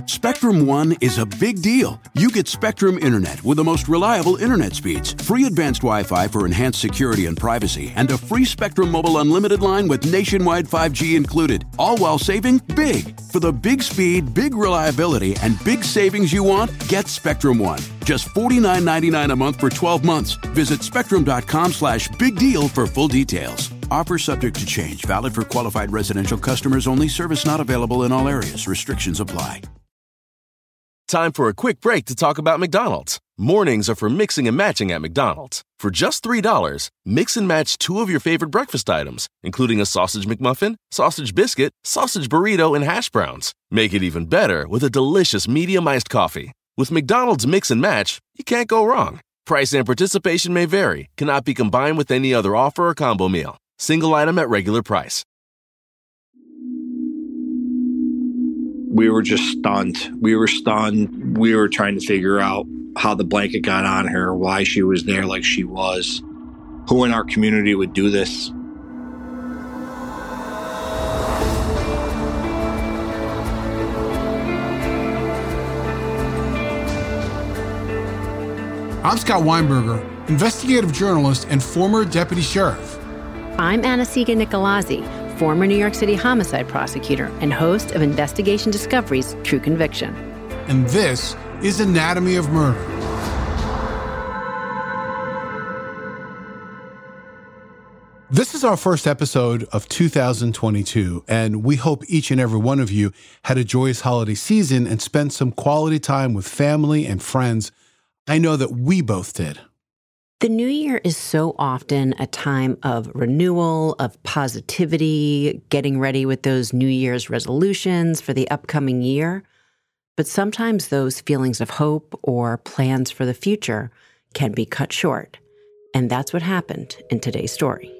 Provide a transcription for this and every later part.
Spectrum One is a big deal. You get Spectrum Internet with the most reliable internet speeds, free advanced Wi-Fi for enhanced security and privacy, and a free Spectrum Mobile Unlimited line with nationwide 5G included, all while saving big. For the big speed, big reliability, and big savings you want, get Spectrum One. Just $49.99 a month for 12 months. Visit spectrum.com/big deal for full details. Offer subject to change. Valid for qualified residential customers only. Service not available in all areas. Restrictions apply. Time for a quick break to talk about McDonald's. Mornings are for mixing and matching at McDonald's. For just $3, mix and match 2 of your favorite breakfast items, including a sausage McMuffin, sausage biscuit, sausage burrito, and hash browns. Make it even better with a delicious medium iced coffee. With McDonald's Mix and Match, you can't go wrong. Price and participation may vary. Cannot be combined with any other offer or combo meal. Single item at regular price. We were just stunned. We were stunned. We were trying to figure out how the blanket got on her, why she was there like she was. Who in our community would do this? I'm Scott Weinberger, investigative journalist and former deputy sheriff. I'm Anna-Sigga Nicolazzi, former New York City homicide prosecutor and host of Investigation Discovery's True Conviction. And this is Anatomy of Murder. This is our first episode of 2022, and we hope each and every one of you had a joyous holiday season and spent some quality time with family and friends. I know that we both did. The new year is so often a time of renewal, of positivity, getting ready with those New Year's resolutions for the upcoming year. But sometimes those feelings of hope or plans for the future can be cut short. And that's what happened in today's story.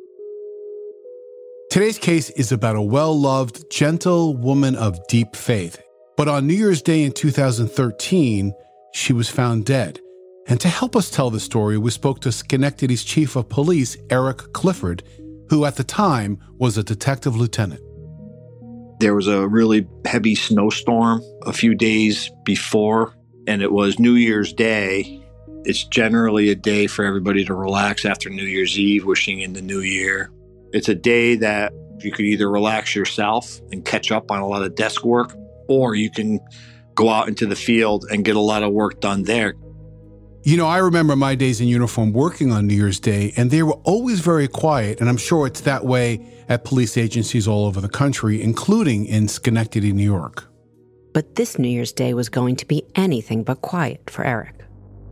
Today's case is about a well-loved, gentle woman of deep faith. But on New Year's Day in 2013, she was found dead. And to help us tell the story, we spoke to Schenectady's chief of police, Eric Clifford, who at the time was a detective lieutenant. There was a really heavy snowstorm a few days before, and it was New Year's Day. It's generally a day for everybody to relax after New Year's Eve, wishing in the new year. It's a day that you could either relax yourself and catch up on a lot of desk work, or you can go out into the field and get a lot of work done there. You know, I remember my days in uniform working on New Year's Day, and they were always very quiet, and I'm sure it's that way at police agencies all over the country, including in Schenectady, New York. But this New Year's Day was going to be anything but quiet for Eric.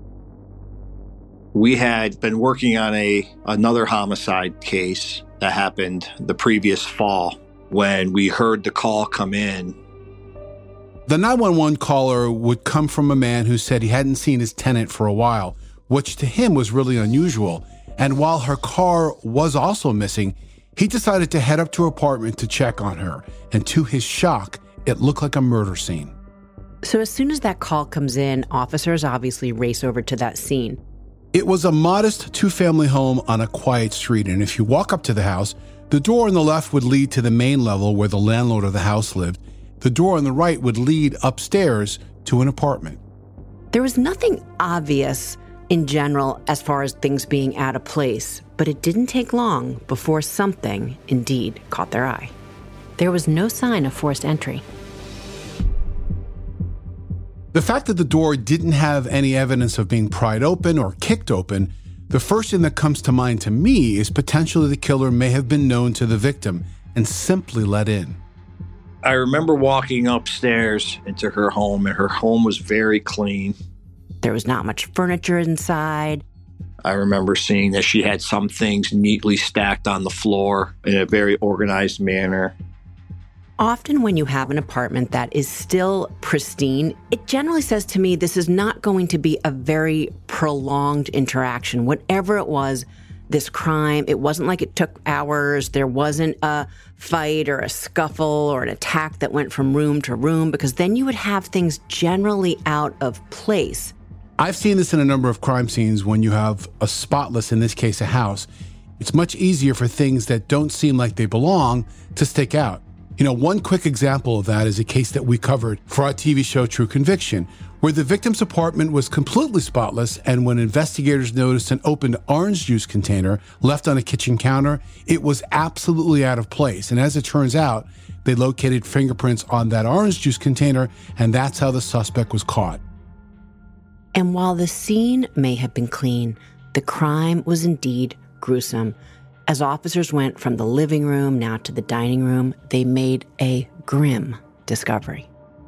We had been working on another homicide case that happened the previous fall when we heard the call come in. The 911 caller would come from a man who said he hadn't seen his tenant for a while, which to him was really unusual. And while her car was also missing, he decided to head up to her apartment to check on her. And to his shock, it looked like a murder scene. So as soon as that call comes in, officers obviously race over to that scene. It was a modest 2-family home on a quiet street. And if you walk up to the house, the door on the left would lead to the main level where the landlord of the house lived. The door on the right would lead upstairs to an apartment. There was nothing obvious in general as far as things being out of place, but it didn't take long before something indeed caught their eye. There was no sign of forced entry. The fact that the door didn't have any evidence of being pried open or kicked open, the first thing that comes to mind to me is potentially the killer may have been known to the victim and simply let in. I remember walking upstairs into her home, and her home was very clean. There was not much furniture inside. I remember seeing that she had some things neatly stacked on the floor in a very organized manner. Often when you have an apartment that is still pristine, it generally says to me this is not going to be a very prolonged interaction. Whatever it was, this crime, it wasn't like it took hours. There wasn't a fight or a scuffle or an attack that went from room to room, because then you would have things generally out of place. I've seen this in a number of crime scenes when you have a spotless, in this case, a house. It's much easier for things that don't seem like they belong to stick out. One quick example of that is a case that we covered for our TV show True Conviction, where the victim's apartment was completely spotless, and when investigators noticed an opened orange juice container left on a kitchen counter, it was absolutely out of place. And as it turns out, they located fingerprints on that orange juice container, and that's how the suspect was caught. And while the scene may have been clean, the crime was indeed gruesome. As officers went from the living room now to the dining room, they made a grim discovery.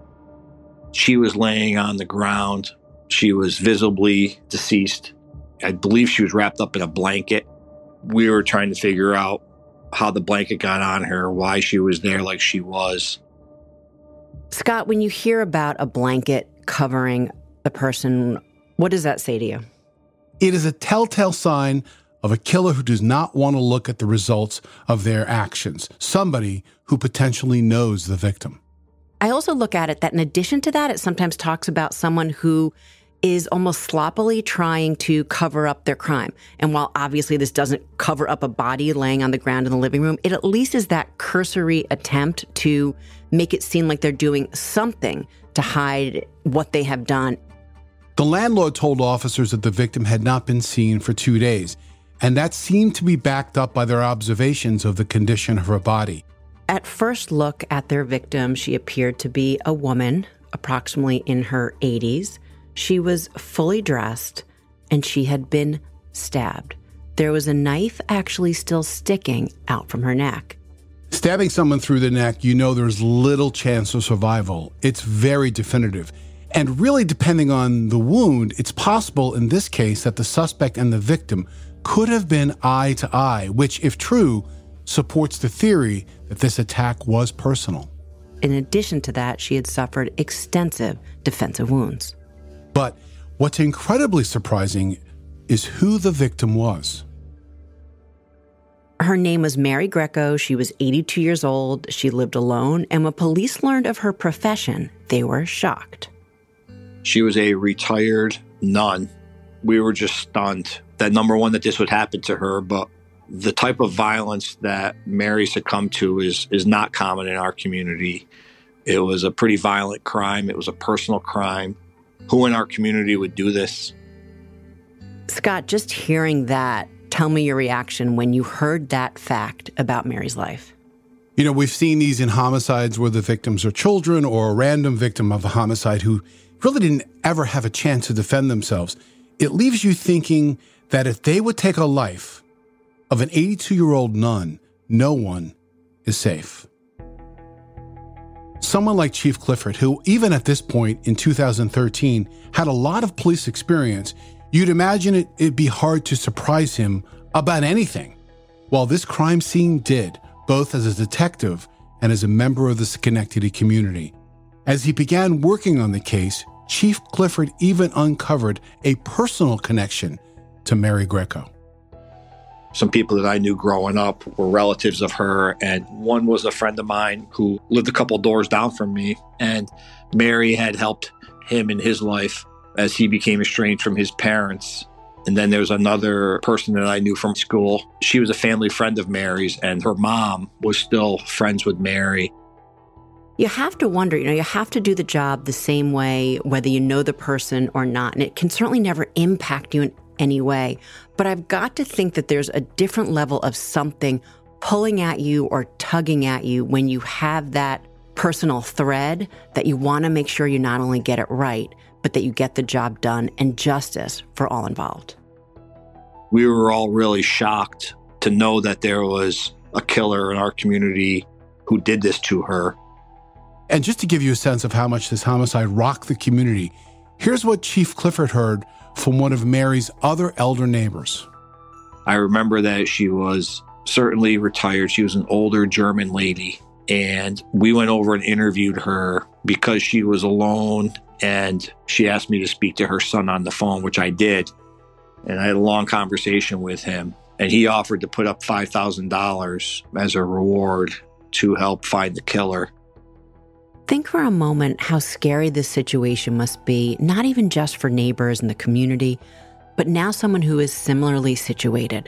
She was laying on the ground. She was visibly deceased. I believe she was wrapped up in a blanket. We were trying to figure out how the blanket got on her, why she was there like she was. Scott, when you hear about a blanket covering the person, what does that say to you? It is a telltale sign of a killer who does not want to look at the results of their actions, somebody who potentially knows the victim. I also look at it that in addition to that, it sometimes talks about someone who is almost sloppily trying to cover up their crime. And while obviously this doesn't cover up a body laying on the ground in the living room, it at least is that cursory attempt to make it seem like they're doing something to hide what they have done. The landlord told officers that the victim had not been seen for 2 days, and that seemed to be backed up by their observations of the condition of her body. At first look at their victim, she appeared to be a woman, approximately in her 80s. She was fully dressed, and she had been stabbed. There was a knife actually still sticking out from her neck. Stabbing someone through the neck, there's little chance of survival. It's very definitive. And really, depending on the wound, it's possible in this case that the suspect and the victim could have been eye to eye, which, if true, supports the theory that this attack was personal. In addition to that, she had suffered extensive defensive wounds. But what's incredibly surprising is who the victim was. Her name was Mary Greco. She was 82 years old. She lived alone. And when police learned of her profession, they were shocked. She was a retired nun. We were just stunned that, number one, that this would happen to her, but the type of violence that Mary succumbed to is not common in our community. It was a pretty violent crime. It was a personal crime. Who in our community would do this? Scott, just hearing that, tell me your reaction when you heard that fact about Mary's life. We've seen these in homicides where the victims are children or a random victim of a homicide who really didn't ever have a chance to defend themselves. It leaves you thinking that if they would take a life of an 82-year-old nun, no one is safe. Someone like Chief Clifford, who even at this point in 2013 had a lot of police experience, you'd imagine it'd be hard to surprise him about anything. Well, this crime scene did, both as a detective and as a member of the Schenectady community. As he began working on the case, Chief Clifford even uncovered a personal connection to Mary Greco. Some people that I knew growing up were relatives of her, and one was a friend of mine who lived a couple doors down from me, and Mary had helped him in his life as he became estranged from his parents. And then there was another person that I knew from school. She was a family friend of Mary's, and her mom was still friends with Mary. You have to wonder, you have to do the job the same way, whether you know the person or not. And it can certainly never impact you in any way. But I've got to think that there's a different level of something pulling at you or tugging at you when you have that personal thread that you want to make sure you not only get it right, but that you get the job done and justice for all involved. We were all really shocked to know that there was a killer in our community who did this to her. And just to give you a sense of how much this homicide rocked the community, here's what Chief Clifford heard from one of Mary's other elder neighbors. I remember that she was certainly retired. She was an older German lady. And we went over and interviewed her because she was alone. And she asked me to speak to her son on the phone, which I did. And I had a long conversation with him. And he offered to put up $5,000 as a reward to help find the killer. Think for a moment how scary this situation must be, not even just for neighbors in the community, but now someone who is similarly situated.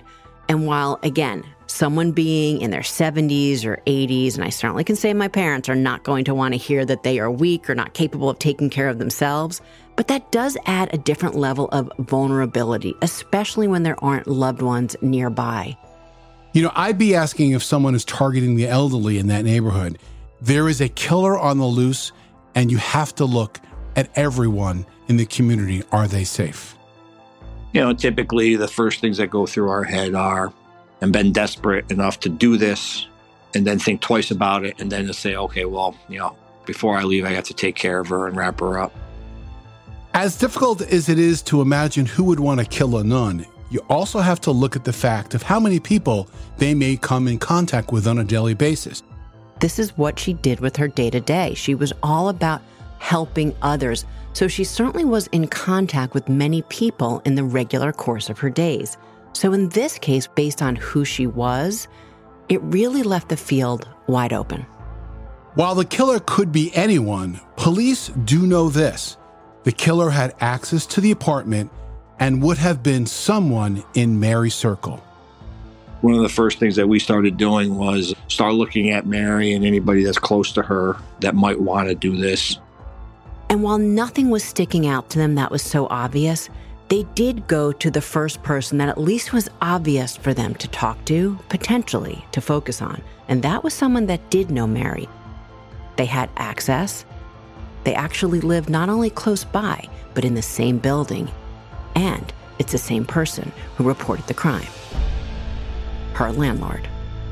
And while, again, someone being in their 70s or 80s, and I certainly can say my parents are not going to want to hear that they are weak or not capable of taking care of themselves, but that does add a different level of vulnerability, especially when there aren't loved ones nearby. You know, I'd be asking if someone is targeting the elderly in that neighborhood. There is a killer on the loose, and you have to look at everyone in the community. Are they safe? You know, typically the first things that go through our head are, I'm been desperate enough to do this, and then think twice about it, and then to say, okay, well, you know, before I leave, I have to take care of her and wrap her up. As difficult as it is to imagine who would want to kill a nun, you also have to look at the fact of how many people they may come in contact with on a daily basis. This is what she did with her day-to-day. She was all about helping others. So she certainly was in contact with many people in the regular course of her days. So in this case, based on who she was, it really left the field wide open. While the killer could be anyone, police do know this. The killer had access to the apartment and would have been someone in Mary's circle. One of the first things that we started doing was start looking at Mary and anybody that's close to her that might want to do this. And while nothing was sticking out to them that was so obvious, they did go to the first person that at least was obvious for them to talk to, potentially to focus on. And that was someone that did know Mary. They had access. They actually lived not only close by, but in the same building. And it's the same person who reported the crime. Her landlord.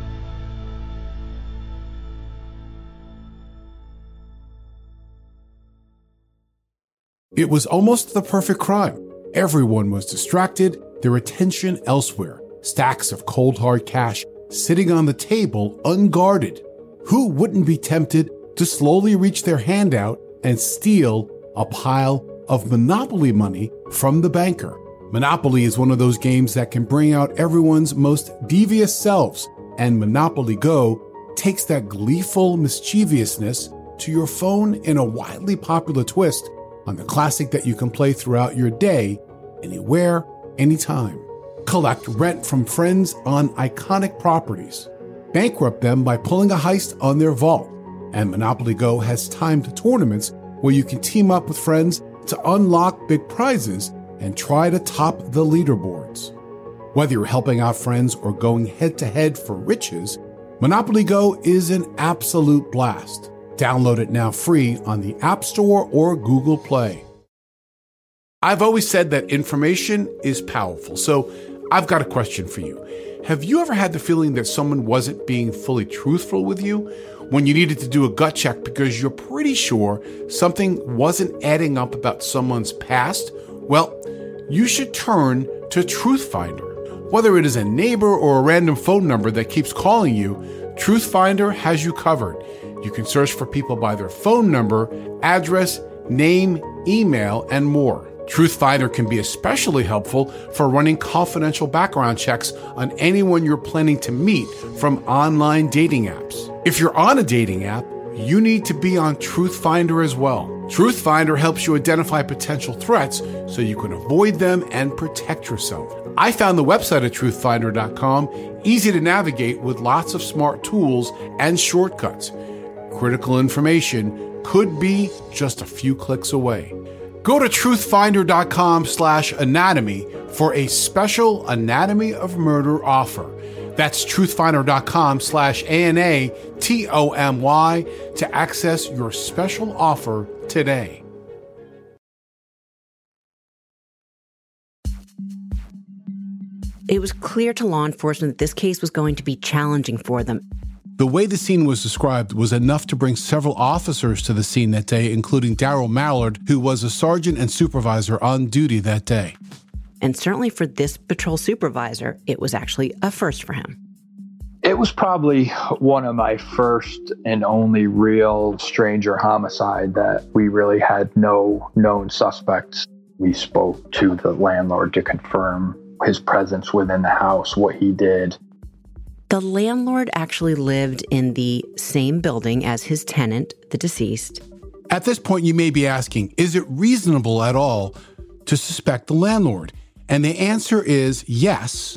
It was almost the perfect crime. Everyone was distracted, their attention elsewhere. Stacks of cold hard cash sitting on the table unguarded. Who wouldn't be tempted to slowly reach their hand out and steal a pile of Monopoly money from the banker? Monopoly is one of those games that can bring out everyone's most devious selves, and Monopoly Go takes that gleeful mischievousness to your phone in a widely popular twist on the classic that you can play throughout your day, anywhere, anytime. Collect rent from friends on iconic properties. Bankrupt them by pulling a heist on their vault. And Monopoly Go has timed tournaments where you can team up with friends to unlock big prizes and try to top the leaderboards. Whether you're helping out friends or going head-to-head for riches, Monopoly Go is an absolute blast. Download it now free on the App Store or Google Play. I've always said that information is powerful, so I've got a question for you. Have you ever had the feeling that someone wasn't being fully truthful with you when you needed to do a gut check because you're pretty sure something wasn't adding up about someone's past? Well, you should turn to TruthFinder. Whether it is a neighbor or a random phone number that keeps calling you, TruthFinder has you covered. You can search for people by their phone number, address, name, email, and more. TruthFinder can be especially helpful for running confidential background checks on anyone you're planning to meet from online dating apps. If you're on a dating app, you need to be on TruthFinder as well. TruthFinder helps you identify potential threats so you can avoid them and protect yourself. I found the website at truthfinder.com easy to navigate with lots of smart tools and shortcuts. Critical information could be just a few clicks away. Go to truthfinder.com/anatomy for a special Anatomy of Murder offer. That's truthfinder.com/ANATOMY to access your special offer today. It was clear to law enforcement that this case was going to be challenging for them. The way the scene was described was enough to bring several officers to the scene that day, including Daryl Mallard, who was a sergeant and supervisor on duty that day. And certainly for this patrol supervisor, it was actually a first for him. It was probably one of my first and only real stranger homicide that we really had no known suspects. We spoke to the landlord to confirm his presence within the house, what he did. The landlord actually lived in the same building as his tenant, the deceased. At this point, you may be asking, is it reasonable at all to suspect the landlord? And the answer is yes,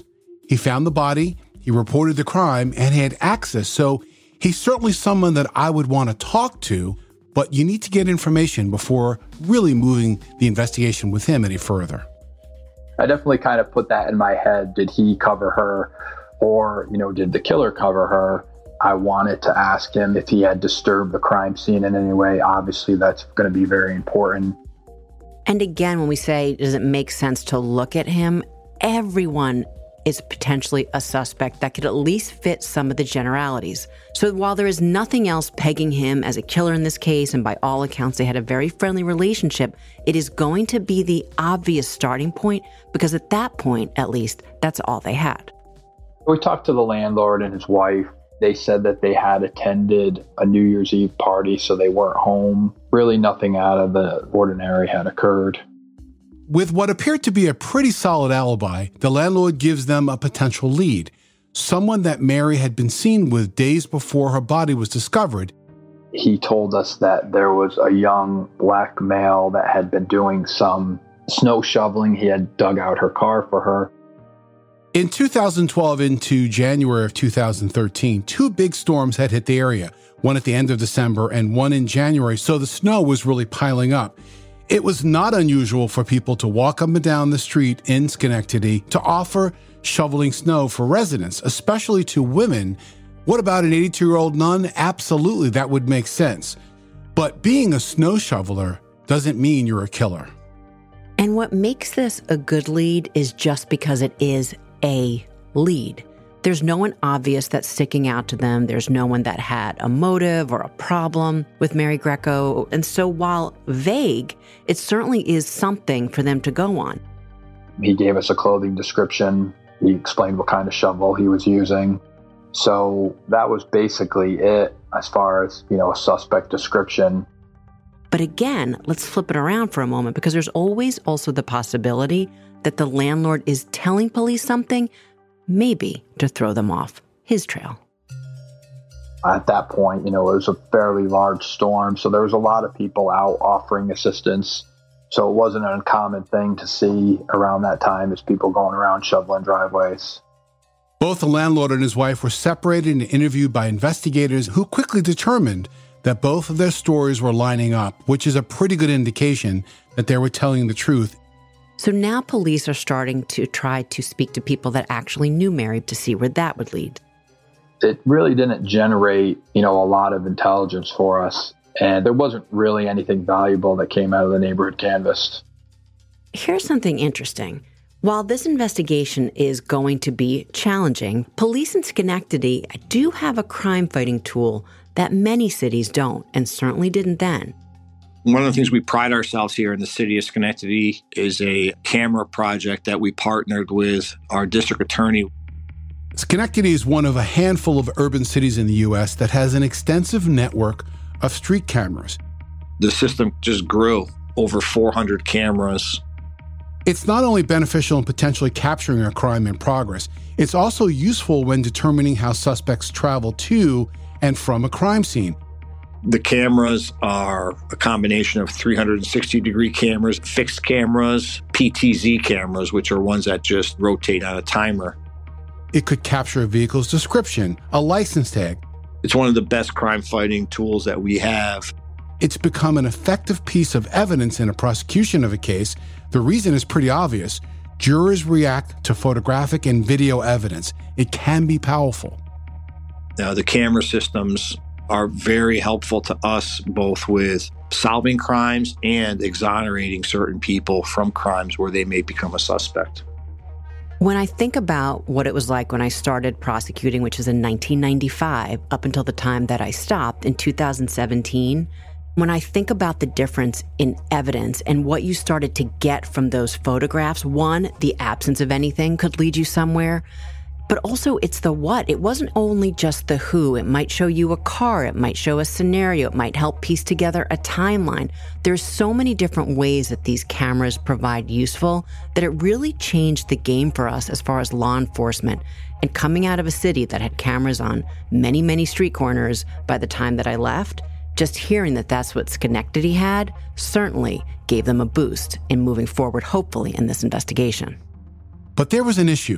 He found the body, he reported the crime, and he had access. So he's certainly someone that I would want to talk to, but you need to get information before really moving the investigation with him any further. I definitely kind of put that in my head. Did he cover her, or, did the killer cover her? I wanted to ask him if he had disturbed the crime scene in any way. Obviously, that's going to be very important. And again, when we say, does it make sense to look at him? Everyone is potentially a suspect that could at least fit some of the generalities. So while there is nothing else pegging him as a killer in this case, and by all accounts they had a very friendly relationship, it is going to be the obvious starting point, because at that point, at least, that's all they had. We talked to the landlord and his wife. They said that they had attended a New Year's Eve party, so they weren't home. Really nothing out of the ordinary had occurred. With what appeared to be a pretty solid alibi, the landlord gives them a potential lead. Someone that Mary had been seen with days before her body was discovered. He told us that there was a young black male that had been doing some snow shoveling. He had dug out her car for her. In 2012 into January of 2013, two big storms had hit the area, one at the end of December and one in January, so the snow was really piling up. It was not unusual for people to walk up and down the street in Schenectady to offer shoveling snow for residents, especially to women. What about an 82-year-old nun? Absolutely, that would make sense. But being a snow shoveler doesn't mean you're a killer. And what makes this a good lead is just because it is a lead. There's no one obvious that's sticking out to them. There's no one that had a motive or a problem with Mary Greco. And so while vague, it certainly is something for them to go on. He gave us a clothing description. He explained what kind of shovel he was using. So that was basically it as far as, a suspect description. But again, let's flip it around for a moment, because there's always also the possibility that the landlord is telling police something, maybe to throw them off his trail. At that point, it was a fairly large storm, so there was a lot of people out offering assistance. So it wasn't an uncommon thing to see around that time, as people going around shoveling driveways. Both the landlord and his wife were separated and interviewed by investigators who quickly determined that both of their stories were lining up, which is a pretty good indication that they were telling the truth. So now police are starting to try to speak to people that actually knew Mary to see where that would lead. It really didn't generate, a lot of intelligence for us. And there wasn't really anything valuable that came out of the neighborhood canvass. Here's something interesting. While this investigation is going to be challenging, police in Schenectady do have a crime-fighting tool that many cities don't, and certainly didn't then. One of the things we pride ourselves here in the city of Schenectady is a camera project that we partnered with our district attorney. Schenectady is one of a handful of urban cities in the U.S. that has an extensive network of street cameras. The system just grew over 400 cameras. It's not only beneficial in potentially capturing a crime in progress, it's also useful when determining how suspects travel to and from a crime scene. The cameras are a combination of 360-degree cameras, fixed cameras, PTZ cameras, which are ones that just rotate on a timer. It could capture a vehicle's description, a license tag. It's one of the best crime-fighting tools that we have. It's become an effective piece of evidence in a prosecution of a case. The reason is pretty obvious. Jurors react to photographic and video evidence. It can be powerful. Now, the camera systems are very helpful to us, both with solving crimes and exonerating certain people from crimes where they may become a suspect. When I think about what it was like when I started prosecuting, which is in 1995, up until the time that I stopped in 2017, when I think about the difference in evidence and what you started to get from those photographs, one, the absence of anything could lead you somewhere. But also, it's the what. It wasn't only just the who. It might show you a car. It might show a scenario. It might help piece together a timeline. There's so many different ways that these cameras provide useful that it really changed the game for us as far as law enforcement. And coming out of a city that had cameras on many, many street corners by the time that I left, just hearing that that's what Schenectady had certainly gave them a boost in moving forward, hopefully, in this investigation. But there was an issue.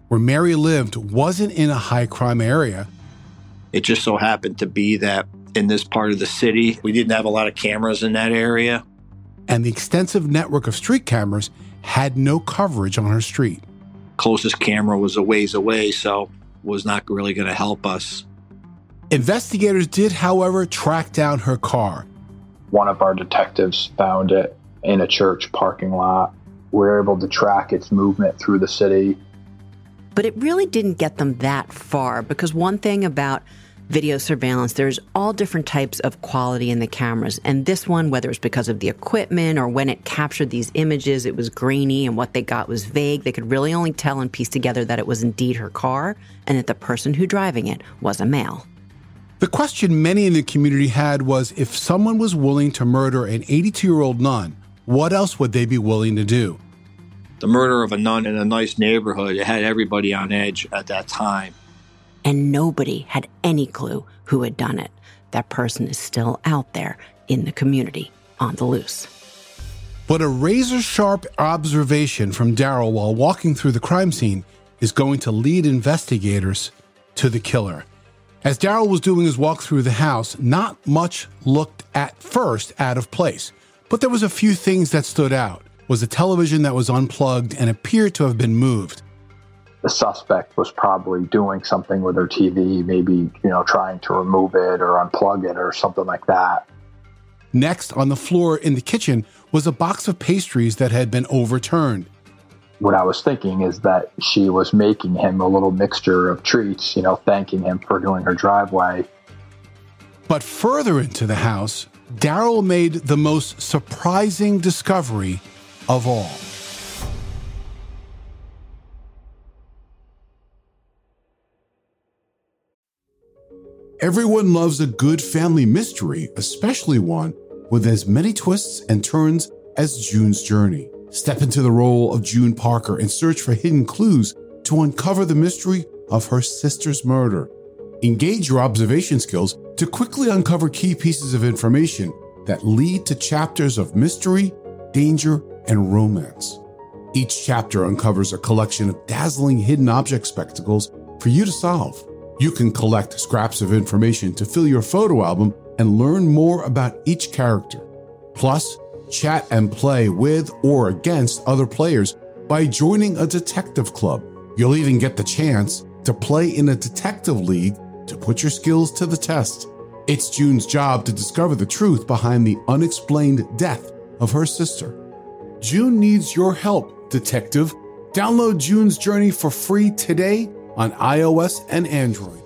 where Mary lived wasn't in a high-crime area. It just so happened to be that in this part of the city, we didn't have a lot of cameras in that area. And the extensive network of street cameras had no coverage on her street. Closest camera was a ways away, so was not really going to help us. Investigators did, however, track down her car. One of our detectives found it in a church parking lot. We were able to track its movement through the city. But it really didn't get them that far, because one thing about video surveillance, there's all different types of quality in the cameras. And this one, whether it's because of the equipment or when it captured these images, it was grainy and what they got was vague. They could really only tell and piece together that it was indeed her car and that the person who driving it was a male. The question many in the community had was, if someone was willing to murder an 82-year-old nun, what else would they be willing to do? The murder of a nun in a nice neighborhood, it had everybody on edge at that time. And nobody had any clue who had done it. That person is still out there in the community on the loose. But a razor-sharp observation from Daryl while walking through the crime scene is going to lead investigators to the killer. As Daryl was doing his walk through the house, not much looked at first out of place. But there was a few things that stood out. Was a television that was unplugged and appeared to have been moved. The suspect was probably doing something with her TV, maybe, trying to remove it or unplug it or something like that. Next, on the floor in the kitchen was a box of pastries that had been overturned. What I was thinking is that she was making him a little mixture of treats, thanking him for doing her driveway. But further into the house, Daryl made the most surprising discovery of all. Everyone loves a good family mystery, especially one with as many twists and turns as June's Journey. Step into the role of June Parker and search for hidden clues to uncover the mystery of her sister's murder. Engage your observation skills to quickly uncover key pieces of information that lead to chapters of mystery, danger, and romance. Each chapter uncovers a collection of dazzling hidden object spectacles for you to solve. You can collect scraps of information to fill your photo album and learn more about each character. Plus, chat and play with or against other players by joining a detective club. You'll even get the chance to play in a detective league to put your skills to the test. It's June's job to discover the truth behind the unexplained death of her sister. June needs your help, detective. Download June's Journey for free today on iOS and Android.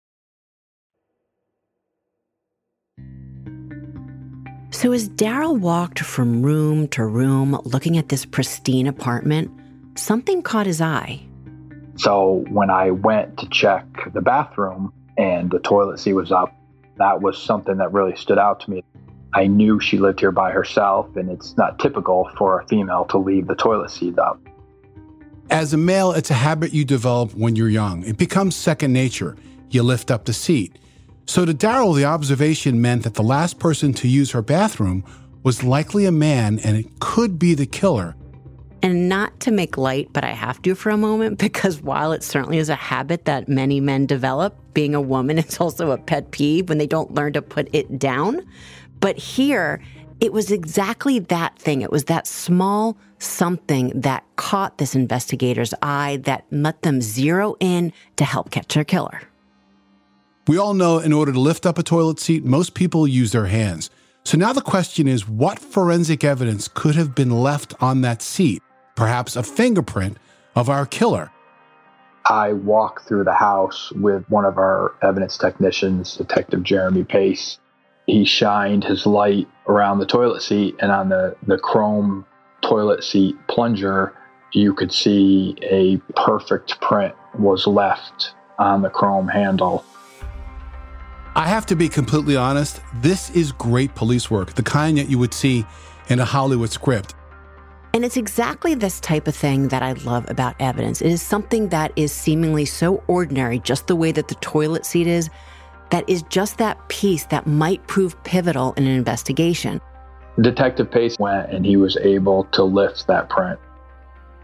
So as Daryl walked from room to room looking at this pristine apartment, something caught his eye. So when I went to check the bathroom and the toilet seat was up, that was something that really stood out to me. I knew she lived here by herself, and it's not typical for a female to leave the toilet seat up. As a male, it's a habit you develop when you're young. It becomes second nature. You lift up the seat. So to Daryl, the observation meant that the last person to use her bathroom was likely a man, and it could be the killer. And not to make light, but I have to for a moment, because while it certainly is a habit that many men develop, being a woman, it's also a pet peeve when they don't learn to put it down. But here, it was exactly that thing. It was that small something that caught this investigator's eye that let them zero in to help catch their killer. We all know in order to lift up a toilet seat, most people use their hands. So now the question is, what forensic evidence could have been left on that seat? Perhaps a fingerprint of our killer. I walked through the house with one of our evidence technicians, Detective Jeremy Pace. He shined his light around the toilet seat, and on the chrome toilet seat plunger, you could see a perfect print was left on the chrome handle. I have to be completely honest, this is great police work, the kind that you would see in a Hollywood script. And it's exactly this type of thing that I love about evidence. It is something that is seemingly so ordinary, just the way that the toilet seat is, that is just that piece that might prove pivotal in an investigation. Detective Pace went and he was able to lift that print.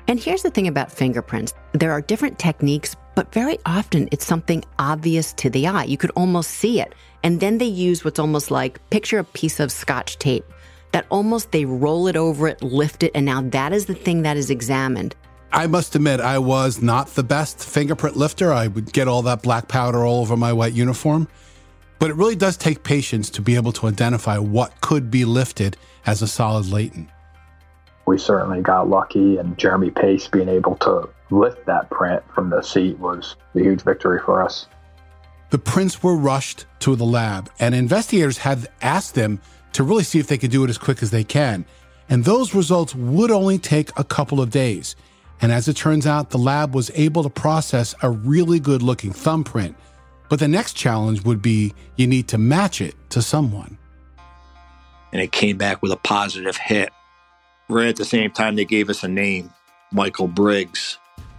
And here's the thing about fingerprints. There are different techniques, but very often it's something obvious to the eye. You could almost see it. And then they use what's almost like, picture a piece of Scotch tape, that almost they roll it over it, lift it, and now that is the thing that is examined. I must admit, I was not the best fingerprint lifter. I would get all that black powder all over my white uniform. But it really does take patience to be able to identify what could be lifted as a solid latent. We certainly got lucky, and Jeremy Pace being able to lift that print from the seat was a huge victory for us. The prints were rushed to the lab, and investigators had asked them to really see if they could do it as quick as they can. And those results would only take a couple of days. And as it turns out, the lab was able to process a really good-looking thumbprint. But the next challenge would be you need to match it to someone. And it came back with a positive hit. Right at the same time, they gave us a name, Michael Briggs.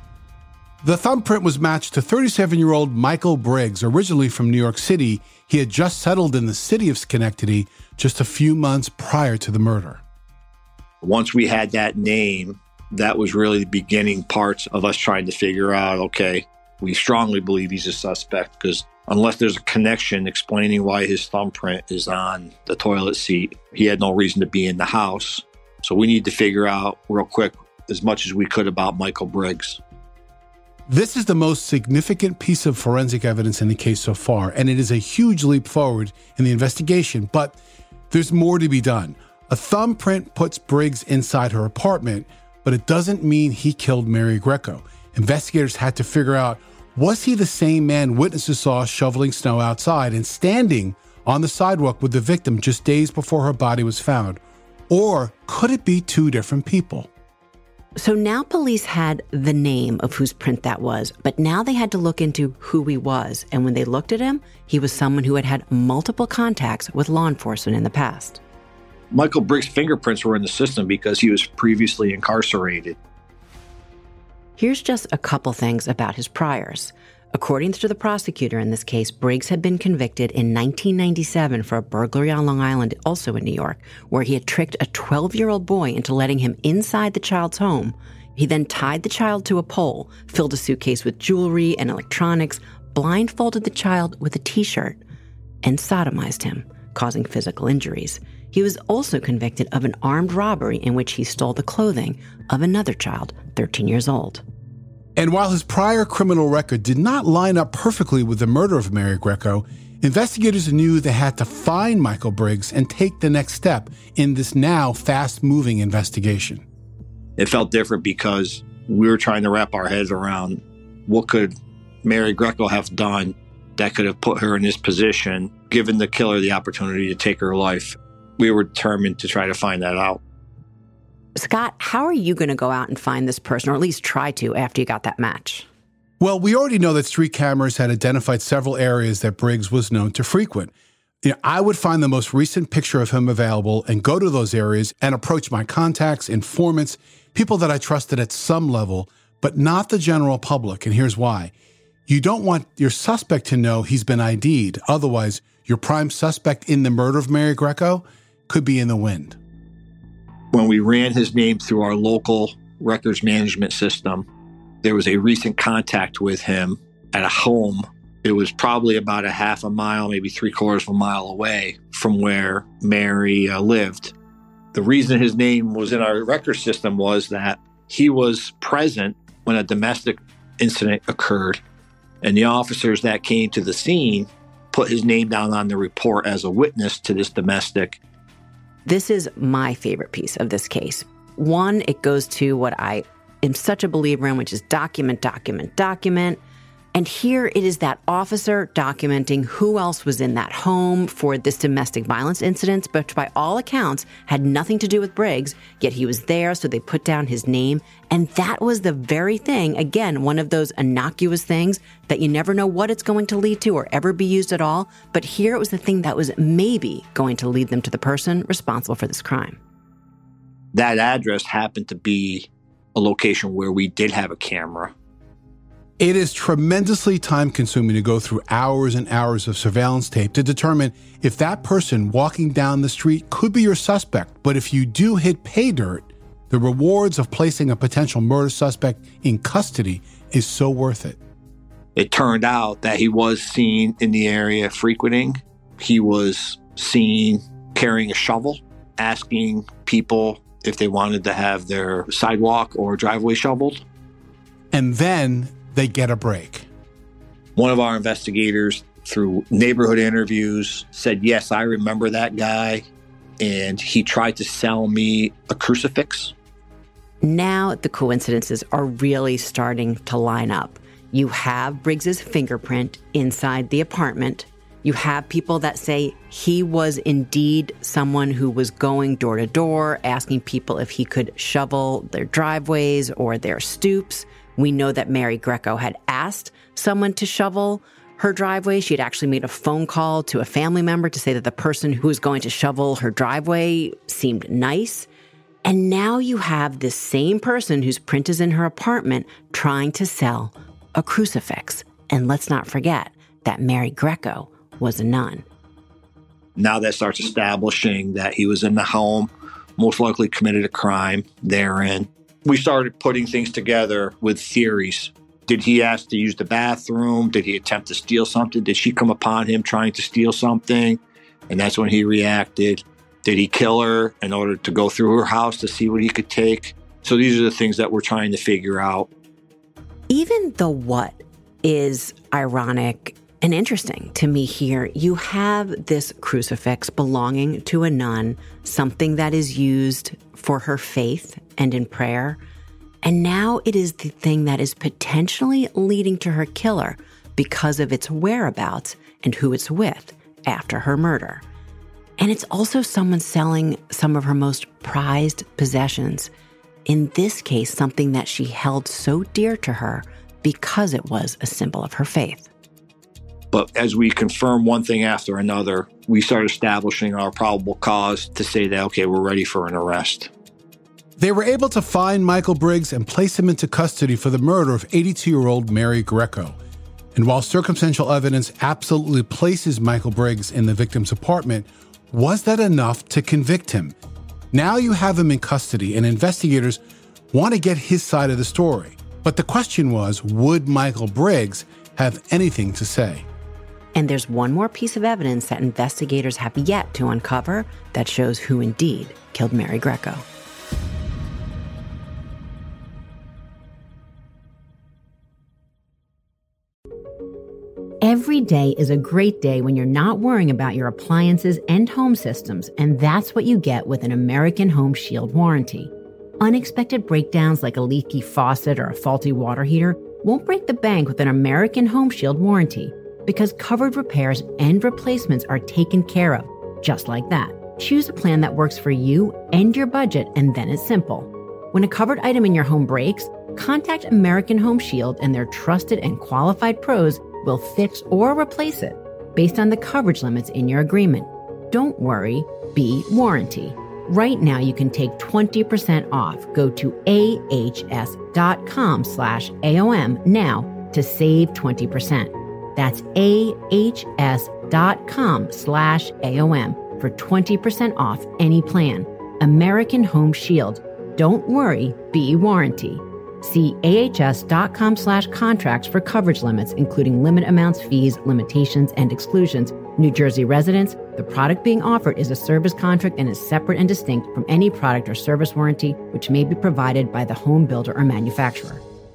The thumbprint was matched to 37-year-old Michael Briggs, originally from New York City. He had just settled in the city of Schenectady just a few months prior to the murder. Once we had that name, that was really the beginning parts of us trying to figure out, okay, we strongly believe he's a suspect because unless there's a connection explaining why his thumbprint is on the toilet seat, he had no reason to be in the house. So we need to figure out real quick as much as we could about Michael Briggs. This is the most significant piece of forensic evidence in the case so far, and it is a huge leap forward in the investigation, but there's more to be done. A thumbprint puts Briggs inside her apartment, but it doesn't mean he killed Mary Greco. Investigators had to figure out, was he the same man witnesses saw shoveling snow outside and standing on the sidewalk with the victim just days before her body was found? Or could it be two different people? So now police had the name of whose print that was, but now they had to look into who he was. And when they looked at him, he was someone who had had multiple contacts with law enforcement in the past. Michael Briggs' fingerprints were in the system because he was previously incarcerated. Here's just a couple things about his priors. According to the prosecutor in this case, Briggs had been convicted in 1997 for a burglary on Long Island, also in New York, where he had tricked a 12-year-old boy into letting him inside the child's home. He then tied the child to a pole, filled a suitcase with jewelry and electronics, blindfolded the child with a T-shirt, and sodomized him, causing physical injuries. He was also convicted of an armed robbery in which he stole the clothing of another child, 13 years old. And while his prior criminal record did not line up perfectly with the murder of Mary Greco, investigators knew they had to find Michael Briggs and take the next step in this now fast-moving investigation. It felt different because we were trying to wrap our heads around what could Mary Greco have done that could have put her in this position, given the killer the opportunity to take her life. We were determined to try to find that out. Scott, how are you going to go out and find this person, or at least try to, after you got that match? Well, we already know that street cameras had identified several areas that Briggs was known to frequent. I would find the most recent picture of him available and go to those areas and approach my contacts, informants, people that I trusted at some level, but not the general public. And here's why. You don't want your suspect to know he's been ID'd. Otherwise, your prime suspect in the murder of Mary Greco could be in the wind. When we ran his name through our local records management system, there was a recent contact with him at a home. It was probably about a half a mile, maybe 3/4 of a mile away from where Mary lived. The reason his name was in our record system was that he was present when a domestic incident occurred, and the officers that came to the scene put his name down on the report as a witness to this domestic. This is my favorite piece of this case. One, it goes to what I am such a believer in, which is document, document, document. And here it is that officer documenting who else was in that home for this domestic violence incident, but by all accounts had nothing to do with Briggs, yet he was there, so they put down his name. And that was the very thing, again, one of those innocuous things that you never know what it's going to lead to or ever be used at all. But here it was the thing that was maybe going to lead them to the person responsible for this crime. That address happened to be a location where we did have a camera. It is tremendously time-consuming to go through hours and hours of surveillance tape to determine if that person walking down the street could be your suspect. But if you do hit pay dirt, The rewards of placing a potential murder suspect in custody is so worth it. It turned out that he was seen in the area frequenting. He was seen carrying a shovel, asking people if they wanted to have their sidewalk or driveway shoveled. And then they get a break. One of our investigators, through neighborhood interviews, said, yes, I remember that guy, and he tried to sell me a crucifix. Now the coincidences are really starting to line up. You have Briggs's fingerprint inside the apartment. You have people that say he was indeed someone who was going door to door, asking people if he could shovel their driveways or their stoops. We know that Mary Greco had asked someone to shovel her driveway. She had actually made a phone call to a family member to say that the person who was going to shovel her driveway seemed nice. And now you have this same person whose print is in her apartment trying to sell a crucifix. And let's not forget that Mary Greco was a nun. Now that starts establishing that he was in the home, most likely committed a crime therein. We started putting things together with theories. Did he ask to use the bathroom? Did he attempt to steal something? Did she come upon him trying to steal something? And that's when he reacted. Did he kill her in order to go through her house to see what he could take? So these are the things that we're trying to figure out. Even the what is ironic and interesting to me here. You have this crucifix belonging to a nun, something that is used for her faith and in prayer. And now it is the thing that is potentially leading to her killer because of its whereabouts and who it's with after her murder. And it's also someone selling some of her most prized possessions. In this case, something that she held so dear to her because it was a symbol of her faith. But as we confirm one thing after another, we start establishing our probable cause to say that, okay, we're ready for an arrest. They were able to find Michael Briggs and place him into custody for the murder of 82-year-old Mary Greco. And while circumstantial evidence absolutely places Michael Briggs in the victim's apartment, was that enough to convict him? Now you have him in custody, and investigators want to get his side of the story. But the question was, would Michael Briggs have anything to say? And there's one more piece of evidence that investigators have yet to uncover that shows who indeed killed Mary Greco. Every day is a great day when you're not worrying about your appliances and home systems, and that's what you get with an American Home Shield warranty. Unexpected breakdowns like a leaky faucet or a faulty water heater won't break the bank with an American Home Shield warranty, because covered repairs and replacements are taken care of, just like that. Choose a plan that works for you and your budget, and then it's simple. When a covered item in your home breaks, contact American Home Shield, and their trusted and qualified pros will fix or replace it based on the coverage limits in your agreement. Don't worry, be warranty. Right now, you can take 20% off. Go to ahs.com/AOM now to save 20%. That's ahs.com/AOM for 20% off any plan. American Home Shield. Don't worry, be warranty. See ahs.com/contracts for coverage limits, including limit amounts, fees, limitations, and exclusions. New Jersey residents, the product being offered is a service contract and is separate and distinct from any product or service warranty which may be provided by the home builder or manufacturer.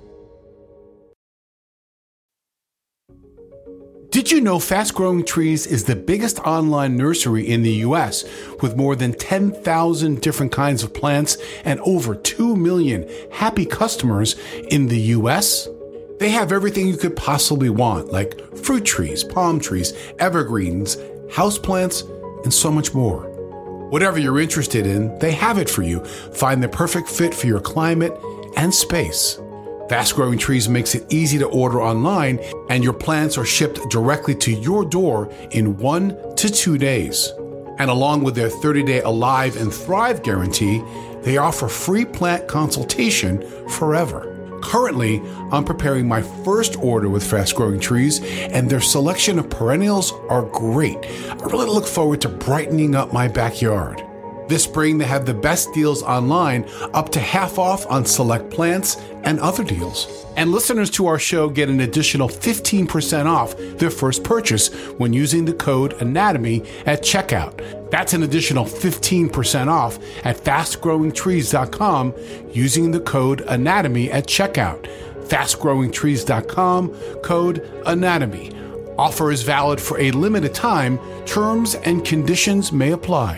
Did you know Fast Growing Trees is the biggest online nursery in the U.S. with more than 10,000 different kinds of plants and over 2 million happy customers in the U.S.? They have everything you could possibly want, like fruit trees, palm trees, evergreens, houseplants, and so much more. Whatever you're interested in, they have it for you. Find the perfect fit for your climate and space. Fast Growing Trees makes it easy to order online, and your plants are shipped directly to your door in 1 to 2 days. And along with their 30-day Alive and Thrive guarantee, they offer free plant consultation forever. Currently, I'm preparing my first order with Fast Growing Trees, and their selection of perennials are great. I really look forward to brightening up my backyard. This spring, they have the best deals online, up to half off on select plants and other deals. And listeners to our show get an additional 15% off their first purchase when using the code ANATOMY at checkout. That's an additional 15% off at fastgrowingtrees.com using the code ANATOMY at checkout. fastgrowingtrees.com, code ANATOMY. Offer is valid for a limited time. Terms and conditions may apply.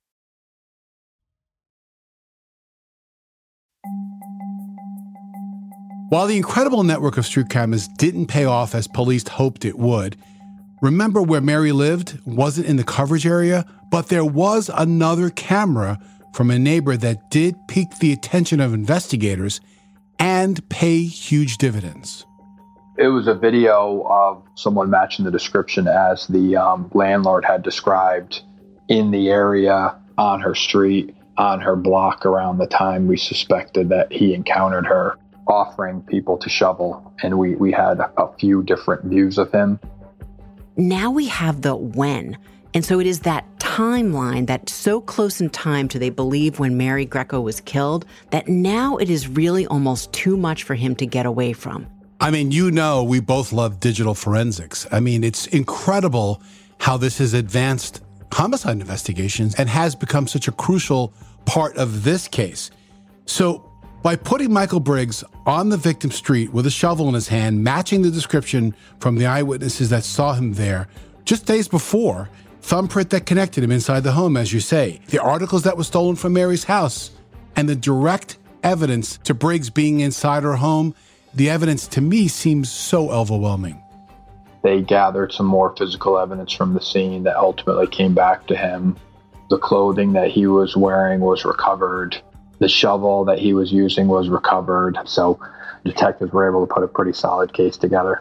While the incredible network of street cameras didn't pay off as police hoped it would, remember where Mary lived wasn't in the coverage area, but there was another camera from a neighbor that did pique the attention of investigators and pay huge dividends. It was a video of someone matching the description as the landlord had described in the area, on her street, on her block around the time we suspected that he encountered her, offering people to shovel. And we had a few different views of him. Now we have the when. And so it is that timeline that's so close in time to they believe when Mary Greco was killed that now it is really almost too much for him to get away from. I mean, we both love digital forensics. I mean, it's incredible how this has advanced homicide investigations and has become such a crucial part of this case. So by putting Michael Briggs on the victim's street with a shovel in his hand, matching the description from the eyewitnesses that saw him there just days before, thumbprint that connected him inside the home, as you say, the articles that were stolen from Mary's house, and the direct evidence to Briggs being inside her home, the evidence to me seems so overwhelming. They gathered some more physical evidence from the scene that ultimately came back to him. The clothing that he was wearing was recovered. The shovel that he was using was recovered. So detectives were able to put a pretty solid case together.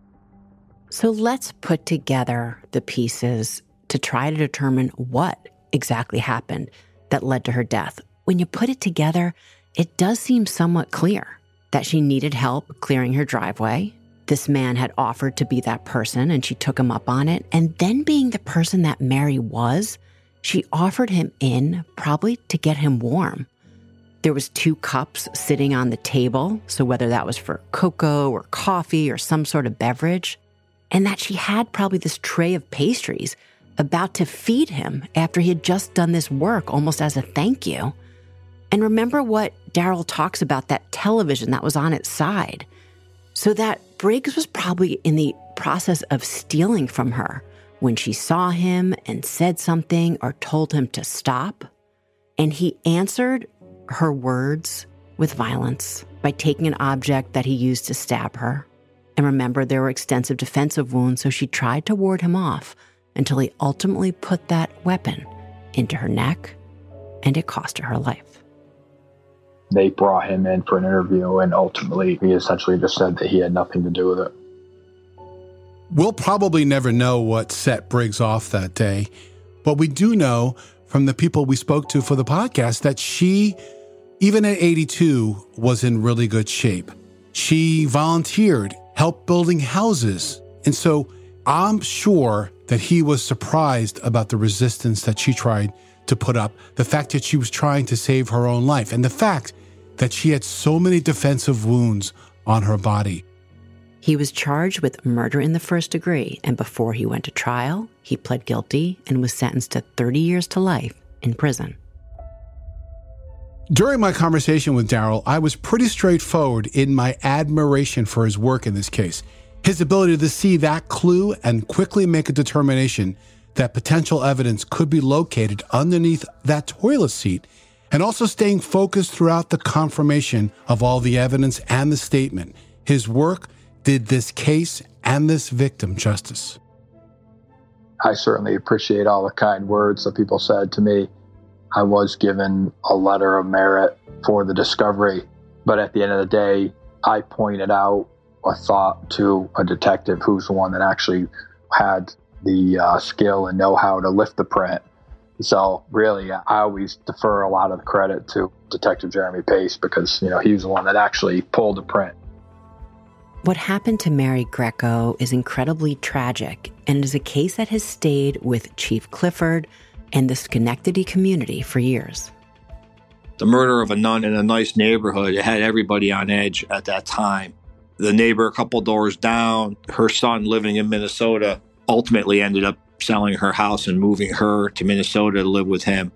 So let's put together the pieces to try to determine what exactly happened that led to her death. When you put it together, it does seem somewhat clear that she needed help clearing her driveway. This man had offered to be that person and she took him up on it. And then being the person that Mary was, she offered him in probably to get him warm. There was 2 cups sitting on the table, so whether that was for cocoa or coffee or some sort of beverage, and that she had probably this tray of pastries about to feed him after he had just done this work almost as a thank you. And remember what Daryl talks about, that television that was on its side. So that Briggs was probably in the process of stealing from her when she saw him and said something or told him to stop. And he answered her words with violence by taking an object that he used to stab her. And remember, there were extensive defensive wounds, so she tried to ward him off until he ultimately put that weapon into her neck, and it cost her her life. They brought him in for an interview, and ultimately he essentially just said that he had nothing to do with it. We'll probably never know what set Briggs off that day, but we do know from the people we spoke to for the podcast that she, even at 82, was in really good shape. She volunteered, helped building houses. And so I'm sure that he was surprised about the resistance that she tried to put up, the fact that she was trying to save her own life, and the fact that she had so many defensive wounds on her body. He was charged with murder in the first degree, and before he went to trial, he pled guilty and was sentenced to 30 years to life in prison. During my conversation with Daryl, I was pretty straightforward in my admiration for his work in this case. His ability to see that clue and quickly make a determination that potential evidence could be located underneath that toilet seat, and also staying focused throughout the confirmation of all the evidence and the statement. His work did this case and this victim justice. I certainly appreciate all the kind words that people said to me. I was given a letter of merit for the discovery, but at the end of the day, I pointed out a thought to a detective who's the one that actually had the skill and know-how to lift the print. So really, I always defer a lot of the credit to Detective Jeremy Pace because, he was the one that actually pulled the print. What happened to Mary Greco is incredibly tragic and is a case that has stayed with Chief Clifford, and the Schenectady community for years. The murder of a nun in a nice neighborhood, it had everybody on edge at that time. The neighbor a couple doors down, her son living in Minnesota, ultimately ended up selling her house and moving her to Minnesota to live with him.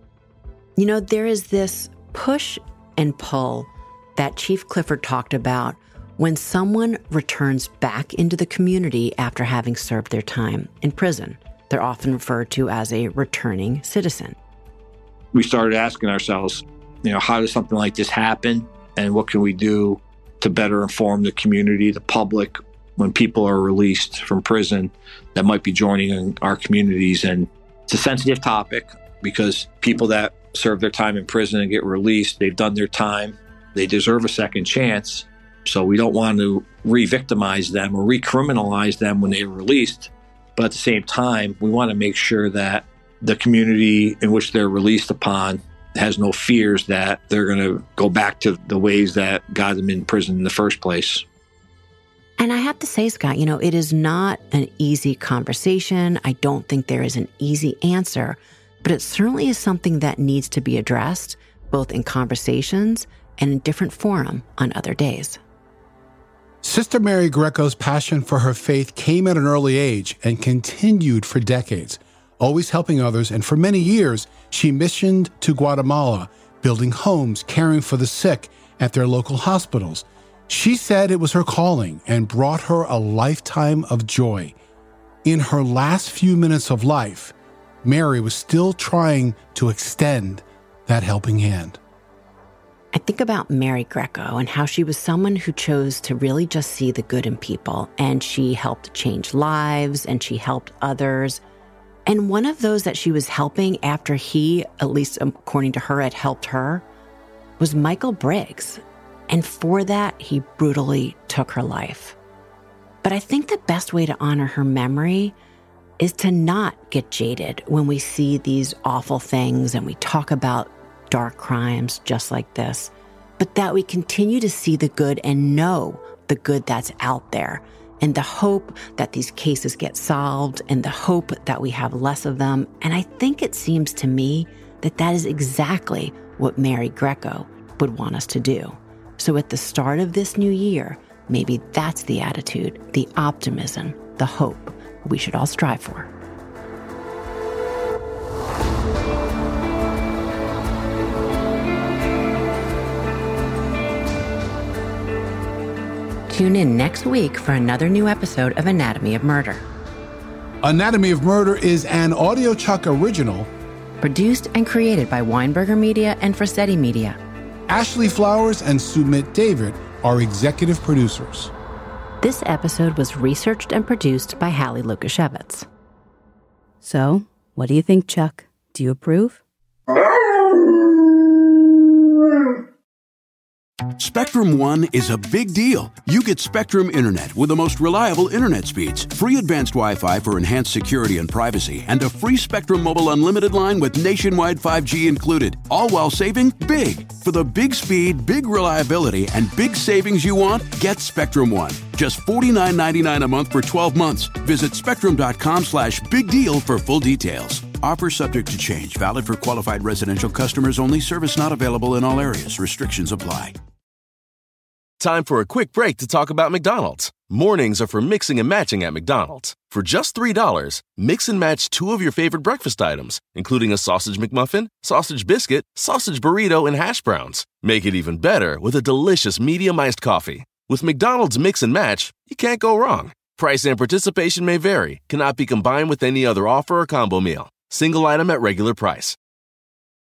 You know, there is this push and pull that Chief Clifford talked about when someone returns back into the community after having served their time in prison. They're often referred to as a returning citizen. We started asking ourselves, how does something like this happen? And what can we do to better inform the community, the public, when people are released from prison that might be joining in our communities? And it's a sensitive topic because people that serve their time in prison and get released, they've done their time. They deserve a second chance. So we don't want to re-victimize them or recriminalize them when they're released. But at the same time, we want to make sure that the community in which they're released upon has no fears that they're going to go back to the ways that got them in prison in the first place. And I have to say, Scott, it is not an easy conversation. I don't think there is an easy answer, but it certainly is something that needs to be addressed, both in conversations and in different forum on other days. Sister Mary Greco's passion for her faith came at an early age and continued for decades, always helping others, and for many years, she missioned to Guatemala, building homes, caring for the sick at their local hospitals. She said it was her calling and brought her a lifetime of joy. In her last few minutes of life, Mary was still trying to extend that helping hand. I think about Mary Greco and how she was someone who chose to really just see the good in people, and she helped change lives and she helped others. And one of those that she was helping after he, at least according to her, had helped her, was Michael Briggs. And for that, he brutally took her life. But I think the best way to honor her memory is to not get jaded when we see these awful things and we talk about dark crimes just like this, but that we continue to see the good and know the good that's out there, and the hope that these cases get solved, and the hope that we have less of them. And I think it seems to me that that is exactly what Mary Greco would want us to do. So at the start of this new year, maybe that's the attitude, the optimism, the hope we should all strive for. Tune in next week for another new episode of Anatomy of Murder. Anatomy of Murder is an AudioChuck original, produced and created by Weinberger Media and Frasetti Media. Ashley Flowers and Sumit David are executive producers. This episode was researched and produced by Hallie Lukashevitz. So, what do you think, Chuck? Do you approve? Spectrum One is a big deal. You get Spectrum Internet with the most reliable internet speeds, free advanced Wi-Fi for enhanced security and privacy, and a free Spectrum Mobile unlimited line with nationwide 5G included, all while saving big. For the big speed, big reliability, and big savings you want, get Spectrum One. Just $49.99 a month for 12 months. Visit spectrum.com/big deal for full details. Offer subject to change. Valid for qualified residential customers only. Service not available in all areas. Restrictions apply. Time for a quick break to talk about McDonald's. Mornings are for mixing and matching at McDonald's. For just $3, mix and match 2 of your favorite breakfast items, including a sausage McMuffin, sausage biscuit, sausage burrito, and hash browns. Make it even better with a delicious medium iced coffee. With McDonald's Mix and Match, you can't go wrong. Price and participation may vary. Cannot be combined with any other offer or combo meal. Single item at regular price.